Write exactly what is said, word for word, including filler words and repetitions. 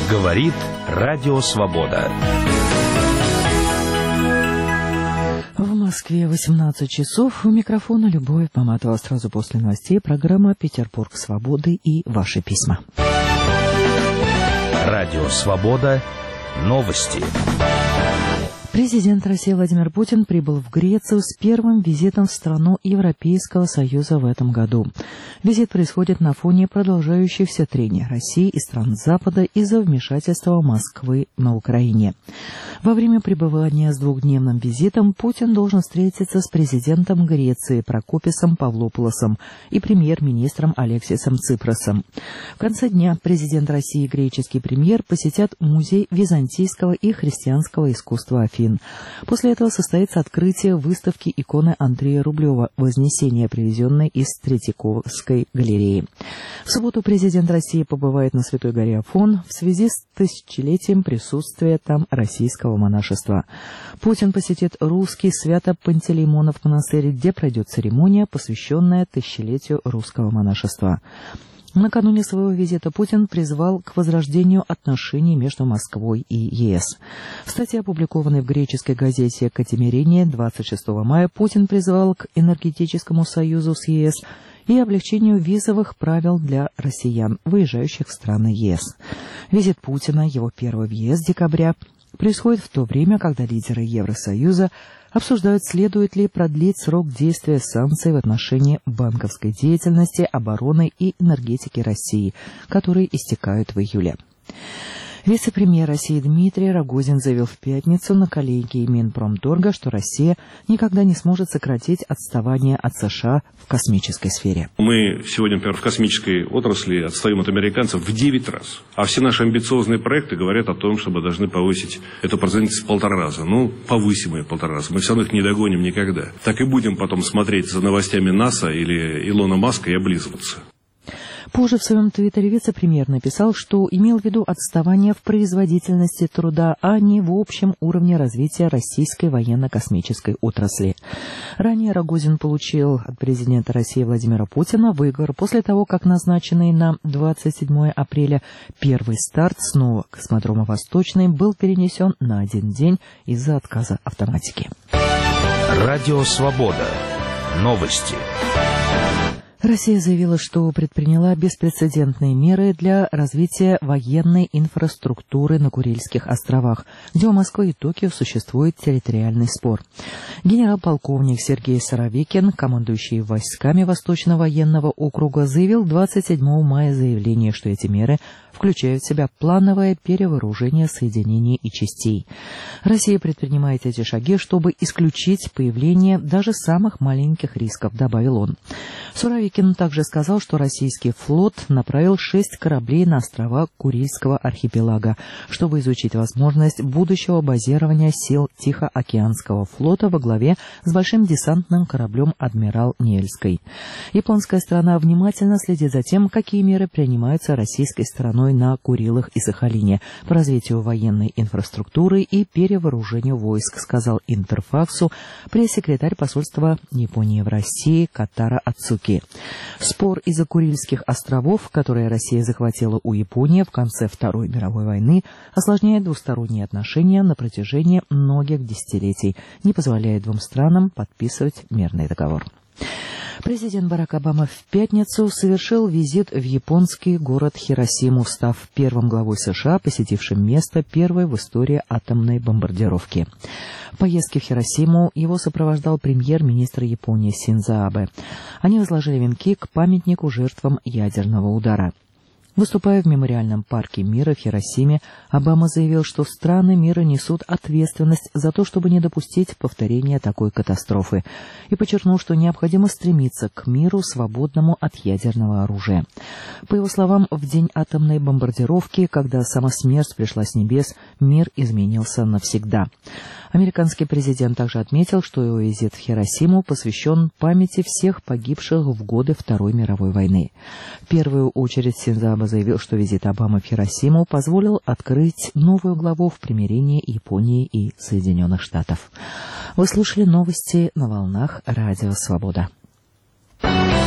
Говорит Радио Свобода. В Москве восемнадцать часов. У микрофона Любовь Маматова. Сразу после новостей программа «Петербург свободы» и ваши письма. Радио Свобода. Новости. Президент России Владимир Путин прибыл в Грецию с первым визитом в страну Европейского Союза в этом году. Визит происходит на фоне продолжающихся трений России и стран Запада из-за вмешательства Москвы на Украине. Во время пребывания с двухдневным визитом Путин должен встретиться с президентом Греции Прокописом Павлопулосом и премьер-министром Алексисом Ципросом. В конце дня президент России и греческий премьер посетят музей византийского и христианского искусства Афин. После этого состоится открытие выставки иконы Андрея Рублева «Вознесение», привезенной из Третьяковской галереи. В субботу президент России побывает на Святой горе Афон в связи с тысячелетием присутствия там российского монашества. Путин посетит русский Свято-Пантелеймонов монастырь, где пройдет церемония, посвященная тысячелетию русского монашества. Накануне своего визита Путин призвал к возрождению отношений между Москвой и ЕС. В статье, опубликованной в греческой газете «Катимерение» двадцать шестого мая, Путин призвал к энергетическому союзу с ЕС и облегчению визовых правил для россиян, выезжающих в страны ЕС. Визит Путина, его первый въезд декабря, происходит в то время, когда лидеры Евросоюза обсуждают, следует ли продлить срок действия санкций в отношении банковской деятельности, обороны и энергетики России, которые истекают в июле. Вице-премьер России Дмитрий Рогозин заявил в пятницу на коллегии Минпромторга, что Россия никогда не сможет сократить отставание от США в космической сфере. Мы сегодня, например, в космической отрасли отстаем от американцев в девять раз. А все наши амбициозные проекты говорят о том, что мы должны повысить эту процентность в полтора раза. Ну, повысим ее в полтора раза. Мы все равно их не догоним никогда. Так и будем потом смотреть за новостями НАСА или Илона Маска и облизываться. Позже в своем твиттере вице-премьер написал, что имел в виду отставание в производительности труда, а не в общем уровне развития российской военно-космической отрасли. Ранее Рогозин получил от президента России Владимира Путина выговор после того, как назначенный на двадцать седьмое апреля первый старт снова космодрома «Восточный» был перенесен на один день из-за отказа автоматики. Радио Свобода. Новости. Россия заявила, что предприняла беспрецедентные меры для развития военной инфраструктуры на Курильских островах, где у Москвы и Токио существует территориальный спор. Генерал-полковник Сергей Суровикин, командующий войсками Восточного военного округа, заявил двадцать седьмого мая заявление, что эти меры включают в себя плановое перевооружение соединений и частей. Россия предпринимает эти шаги, чтобы исключить появление даже самых маленьких рисков, добавил он. Суровикин также сказал, что российский флот направил шесть кораблей на острова Курильского архипелага, чтобы изучить возможность будущего базирования сил Тихоокеанского флота во главе с большим десантным кораблем «Адмирал Невельской». Японская сторона внимательно следит за тем, какие меры принимаются российской стороной на Курилах и Сахалине по развитию военной инфраструктуры и перевооружению войск, сказал Интерфаксу пресс-секретарь посольства Японии в России Катара Ацуки. Спор из-за Курильских островов, которые Россия захватила у Японии в конце Второй мировой войны, осложняет двусторонние отношения на протяжении многих десятилетий, не позволяя двум странам подписывать мирный договор. Президент Барак Обама в пятницу совершил визит в японский город Хиросиму, став первым главой США, посетившим место первой в истории атомной бомбардировки. В поездке в Хиросиму его сопровождал премьер-министр Японии Синдзо Абэ. Они возложили венки к памятнику жертвам ядерного удара. Выступая в мемориальном парке мира в Хиросиме, Обама заявил, что страны мира несут ответственность за то, чтобы не допустить повторения такой катастрофы, и подчеркнул, что необходимо стремиться к миру, свободному от ядерного оружия. По его словам, в день атомной бомбардировки, когда сама смерть пришла с небес, мир изменился навсегда. Американский президент также отметил, что его визит в Хиросиму посвящен памяти всех погибших в годы Второй мировой войны. В первую очередь Синдзо Абэ заявил, что визит Обамы в Хиросиму позволил открыть новую главу в примирении Японии и Соединенных Штатов. Вы слушали новости на волнах Радио Свобода.